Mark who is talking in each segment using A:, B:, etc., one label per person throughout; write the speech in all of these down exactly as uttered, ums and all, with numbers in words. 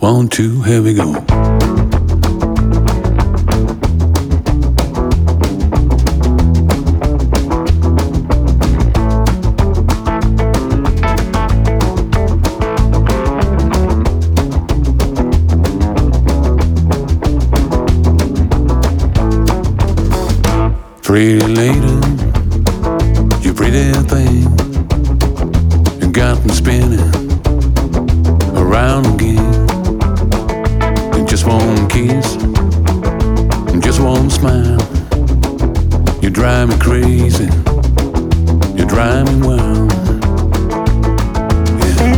A: One, two, here we go. Pretty lady, you pretty thing, you got me spinning around again. And just one kiss, and just one smile, you drive me crazy, you drive me wild. Yeah.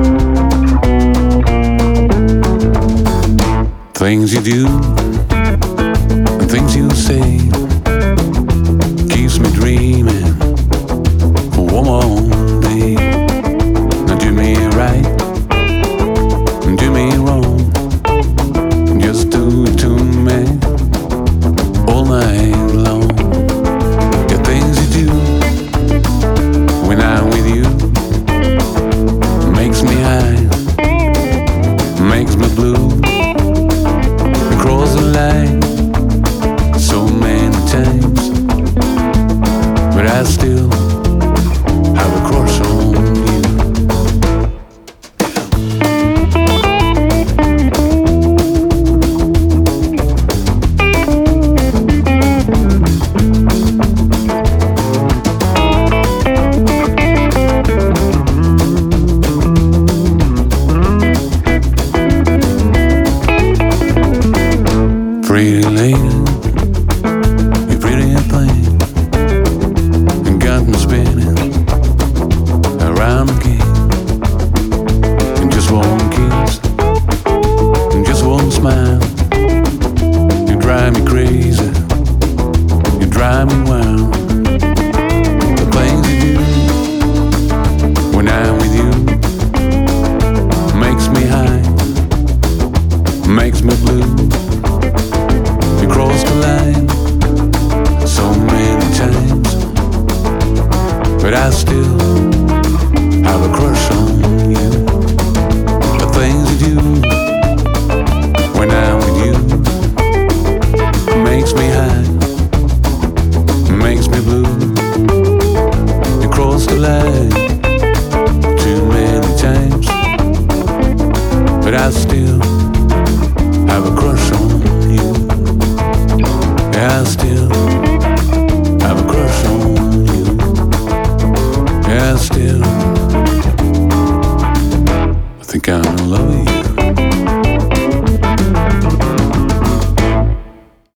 A: Things you do, and things you say, keeps me dreaming for one more day. Now do me right, and do me wrong, just do it to me all night long. The things you do when I'm with you makes me high, makes me blue, and cross the line so many times, but I still have a crush on you. Pretty lady, you pretty thing, and got me spinning around again. And just one kiss, and just one smile, you drive me crazy, you drive me wild. The things you do when I'm with you makes me high, makes me blue. You cross the line so many times, but I still have a crush on you. The things you do when I'm with you makes me high, makes me blue. You cross the line too many times, but I still have a crush on you. Yeah, I still have a crush on you. Yeah, still I think I'm in love with you.